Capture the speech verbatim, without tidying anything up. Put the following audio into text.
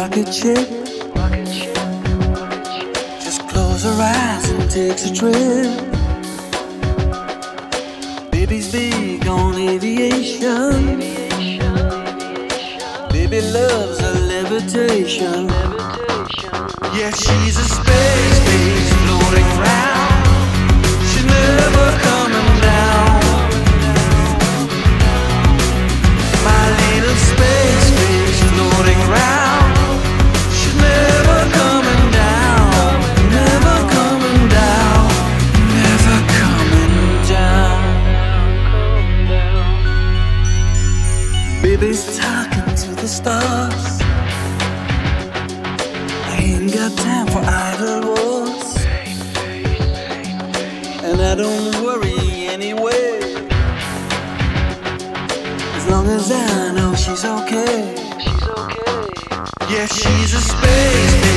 rocket ship. Just close her eyes and takes a trip. Baby's big on aviation. Baby loves a levitation. Yeah, she's a space base floating round. She's never coming down. My little space base floating round. She's never coming down. Never coming down. Never coming down. Baby's talking to the stars. I ain't got time for idle words, and I don't worry anyway, as long as I know she's okay. Yeah, she's a space